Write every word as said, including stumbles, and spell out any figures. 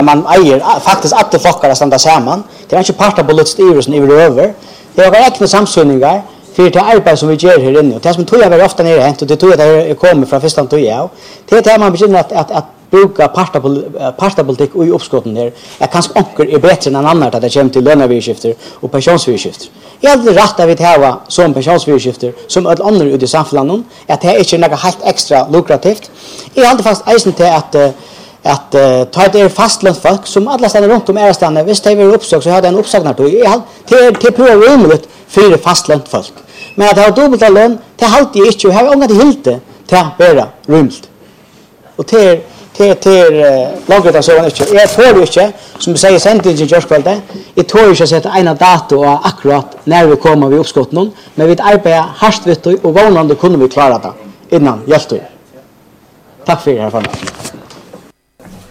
Man eier faktiskt att det flockar standa samman. Det är inte parta på lutstyrelsen över. Det är verkligen samsynningar för det arbete som vi gör här inne. Och det som tror jag väl ofta nere hänt och det tror jag det kommer från första tog jag. Det är det man begynner att att att bruka parta partapolitik och i uppskotten där. Jag kanske onkel är bättre än annat att det kommer till lönevirskifter och pensionsvirskifter. Jag hade rätt att vi har som pensionsvirskifter som alla andra ute i samhället att det är inte något helt extra lukrativt. Jag hade fast eisen till att att uh, ta det fastlönt folk som alla stannar runt om är stannar visst det är uppsag så hade en uppsagnar då jag till till på rummet för fastlönt folk men att ha dubbelt lön till halt jag inte jag har inget helt till bara rumt och till till till laget så inte jag tror inte som säger sentingen just kväll det tror inte sätta en dato och akkurat när vi kommer vi uppskott någon men vi arbetar hårt vet och vanande kunde vi klara det innan hjälpte tack för det här.